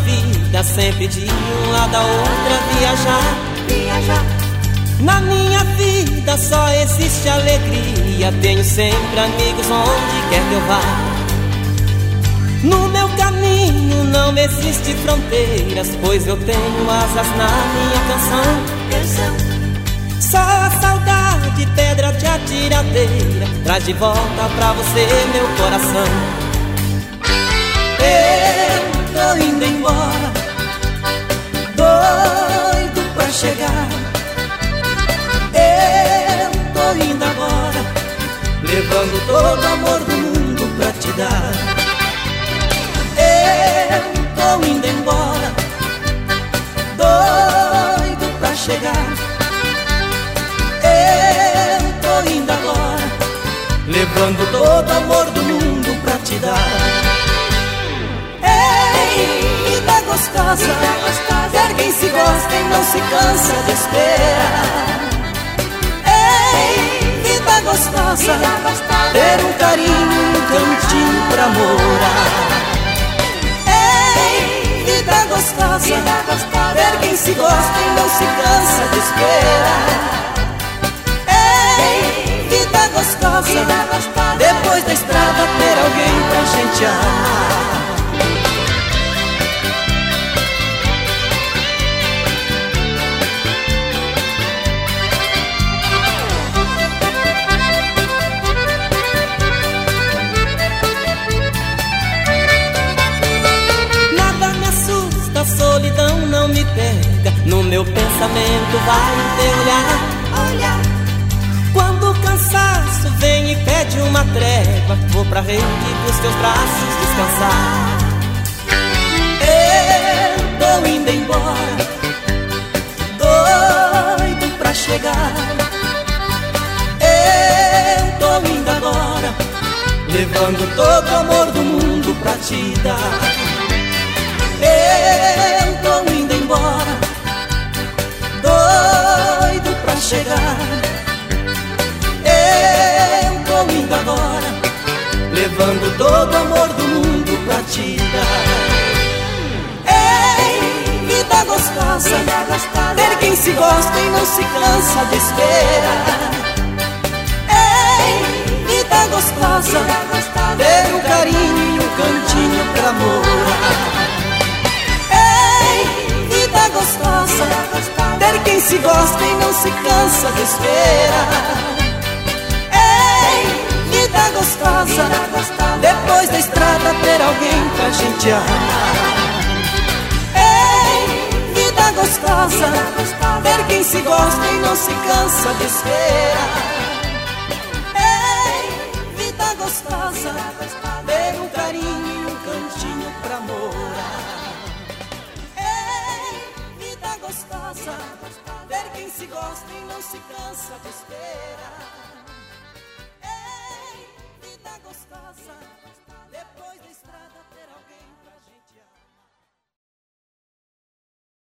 vida, sempre de um lado a outra viajar. Na minha vida só existe alegria, tenho sempre amigos onde quer que eu vá. No meu caminho não existe fronteiras, pois eu tenho asas na minha canção. Só a saudade, pedra de atiradeira, traz de volta pra você meu coração. Eu tô indo embora, doido pra chegar. Eu tô indo agora, levando todo o amor do mundo pra te dar. Eu tô indo embora, doido pra chegar. Eu tô indo agora, levando todo o amor do mundo pra te dar. Ei, vida gostosa, ver quem se gosta e não se cansa de esperar. Ei, vida gostosa, ter um carinho e um cantinho pra morar. Ei, vida gostosa, ver quem se gosta e não se cansa de esperar. Ei, vida gostosa, depois da estrada ter alguém pra gente amar. Solidão não me pega, no meu pensamento vai o teu olhar. Quando o cansaço vem e pede uma trégua, vou pra rede dos teus braços descansar. Eu tô indo embora, doido pra chegar. Eu tô indo agora, levando todo o amor do mundo pra te dar. Eu tô indo embora, doido pra chegar. Eu tô indo agora, levando todo o amor do mundo pra te dar. Ei, vida gostosa, ter quem se gosta e não se cansa de esperar. Ei, vida gostosa, ter um carinho e um cantinho pra morar. Vida gostosa, ter quem se gosta e não se cansa de esperar. Ei, vida gostosa, depois da estrada ter alguém pra gente amar. Ei, vida gostosa, ter quem se gosta e não se cansa de esperar. Ei, vida gostosa, ter um carinho e um cantinho pra morar. Gostosa, ver quem se gosta e não se cansa de esperar. Ei, vida gostosa, depois